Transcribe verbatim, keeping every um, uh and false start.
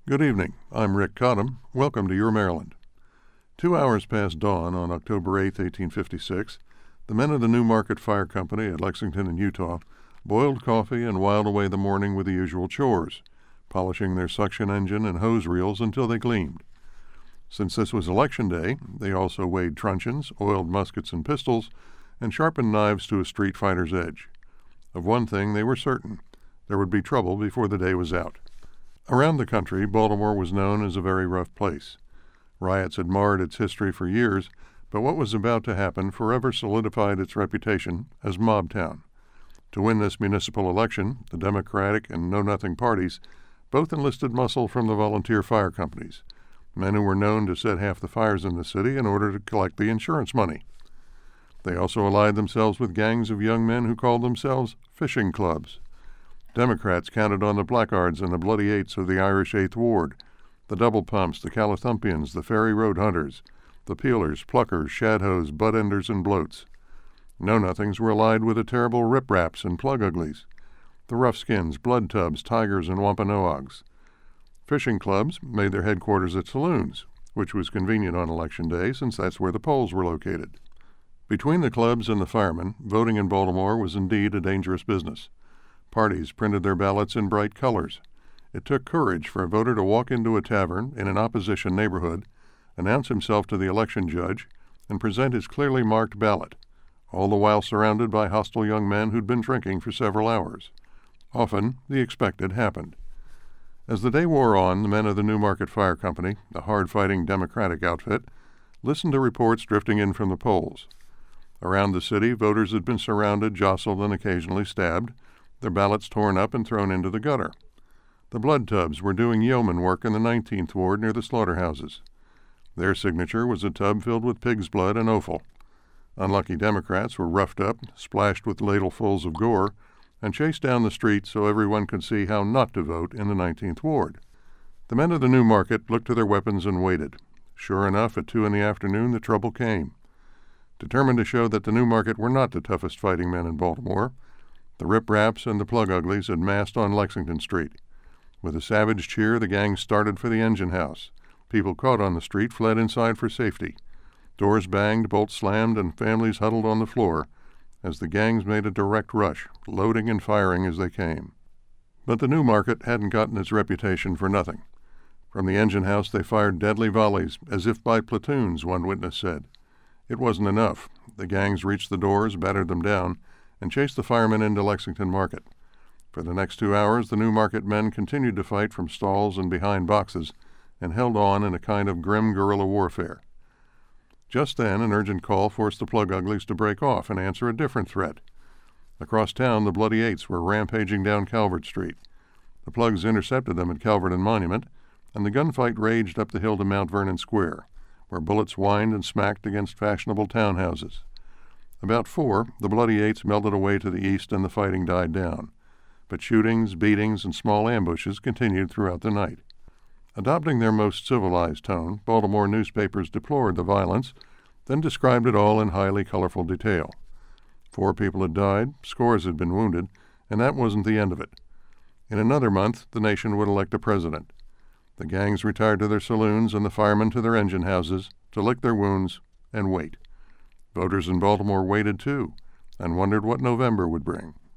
Good evening. I'm Rick Cottam. Welcome to Your Maryland. Two hours past dawn on October eighth, eighteen fifty-six, the men of the New Market Fire Company at Lexington in Utah boiled coffee and whiled away the morning with the usual chores, polishing their suction engine and hose reels until they gleamed. Since this was election day, they also weighed truncheons, oiled muskets and pistols, and sharpened knives to a street fighter's edge. Of one thing they were certain: there would be trouble before the day was out. Around the country, Baltimore was known as a very rough place. Riots had marred its history for years, but what was about to happen forever solidified its reputation as mob town. To win this municipal election, the Democratic and Know Nothing parties both enlisted muscle from the volunteer fire companies, men who were known to set half the fires in the city in order to collect the insurance money. They also allied themselves with gangs of young men who called themselves fishing clubs. Democrats counted on the Blackguards and the Bloody Eights of the Irish Eighth Ward, the Double Pumps, the Calathumpians, the Ferry Road Hunters, the Peelers, Pluckers, Shadhoes, Butt-Enders, and Bloats. Know-Nothings were allied with the terrible Rip-Raps and Plug-Uglies, the Roughskins, Blood Tubs, Tigers, and Wampanoags. Fishing clubs made their headquarters at saloons, which was convenient on Election Day since that's where the polls were located. Between the clubs and the firemen, voting in Baltimore was indeed a dangerous business. Parties printed their ballots in bright colors. It took courage for a voter to walk into a tavern in an opposition neighborhood, announce himself to the election judge, and present his clearly marked ballot, all the while surrounded by hostile young men who'd been drinking for several hours. Often, the expected happened. As the day wore on, the men of the New Market Fire Company, a hard-fighting Democratic outfit, listened to reports drifting in from the polls. Around the city, voters had been surrounded, jostled, and occasionally stabbed, their ballots torn up and thrown into the gutter. The Blood Tubs were doing yeoman work in the nineteenth Ward near the slaughterhouses. Their signature was a tub filled with pig's blood and offal. Unlucky Democrats were roughed up, splashed with ladlefuls of gore, and chased down the street so everyone could see how not to vote in the nineteenth Ward. The men of the New Market looked to their weapons and waited. Sure enough, at two in the afternoon, the trouble came. Determined to show that the New Market were not the toughest fighting men in Baltimore, the Rip-Raps and the Plug-Uglies had massed on Lexington Street. With a savage cheer, the gang started for the engine house. People caught on the street fled inside for safety. Doors banged, bolts slammed, and families huddled on the floor as the gangs made a direct rush, loading and firing as they came. But the New Market hadn't gotten its reputation for nothing. From the engine house they fired deadly volleys, as if by platoons, one witness said. It wasn't enough. The gangs reached the doors, battered them down, and chased the firemen into Lexington Market. For the next two hours, the New Market men continued to fight from stalls and behind boxes and held on in a kind of grim guerrilla warfare. Just then, an urgent call forced the Plug-Uglies to break off and answer a different threat. Across town, the Bloody Eights were rampaging down Calvert Street. The Plugs intercepted them at Calvert and Monument, and the gunfight raged up the hill to Mount Vernon Square, where bullets whined and smacked against fashionable townhouses. About four, the Bloody Eights melted away to the east and the fighting died down. But shootings, beatings, and small ambushes continued throughout the night. Adopting their most civilized tone, Baltimore newspapers deplored the violence, then described it all in highly colorful detail. Four people had died, scores had been wounded, and that wasn't the end of it. In another month, the nation would elect a president. The gangs retired to their saloons and the firemen to their engine houses to lick their wounds and wait. Voters in Baltimore waited, too, and wondered what November would bring.